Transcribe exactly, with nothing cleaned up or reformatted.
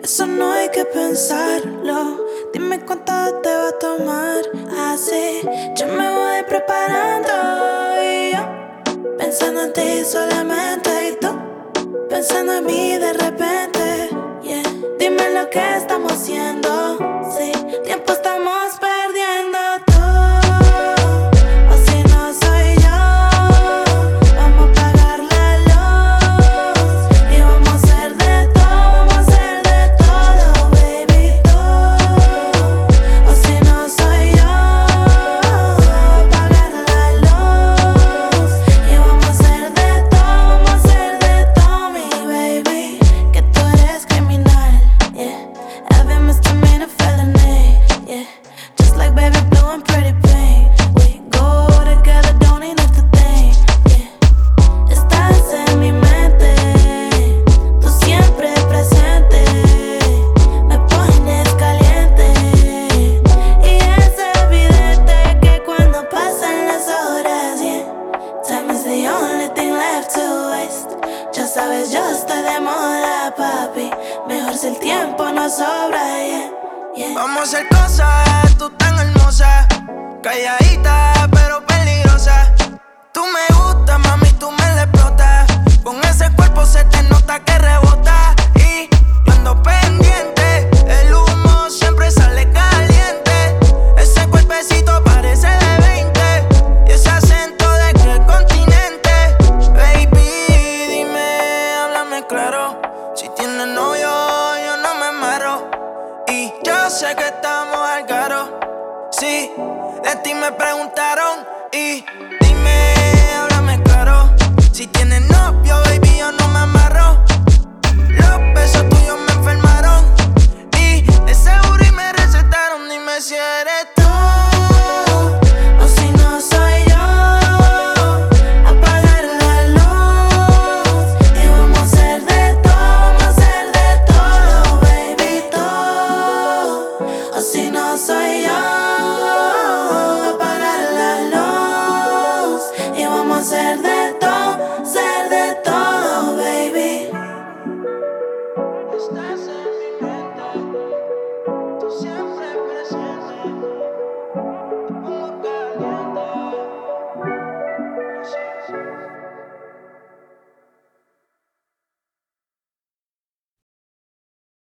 Eso no hay que pensarlo. Dime cuánto te va a tomar. Así yo me voy preparando. Y yo pensando en ti solamente. Y tú pensando en mí de repente. Yeah. Dime lo que estamos haciendo. Sí, tiempo estamos perdiendo. Tú o si no soy yo. Vamos a apagar la luz y vamos a hacer de todo, vamos a hacer de todo, baby. Tú o si no soy yo. Apagar la luz y vamos a hacer de todo, vamos a hacer de todo, mi baby. Que tú eres criminal, yeah. F M misdemeanor felony, yeah. Just like baby blue and pretty pink. We go together, don't need to think, yeah. Estás en mi mente, tú siempre presente. Me pones caliente y es evidente que cuando pasan las horas, yeah. Time is the only thing left to waste. Ya sabes, yo estoy de moda, papi. Mejor si el tiempo no sobra, yeah, yeah. Vamos a hacer cosas, tú tan hermosa, calladita pero peligrosa. Tú me gustas, mami, tú me la explotas. Con ese cuerpo se te nota que rebota. Y yo ando pendiente, el humo siempre sale caliente. Ese cuerpecito parece de veinte y ese acento de qué continente. Baby, dime, háblame claro. Si tienes novio, yo no me amarro. Y yo sé que estamos al caro. Sí, de ti me preguntaron. Y dime, háblame claro. Si tienes novio, baby, yo no me amarro.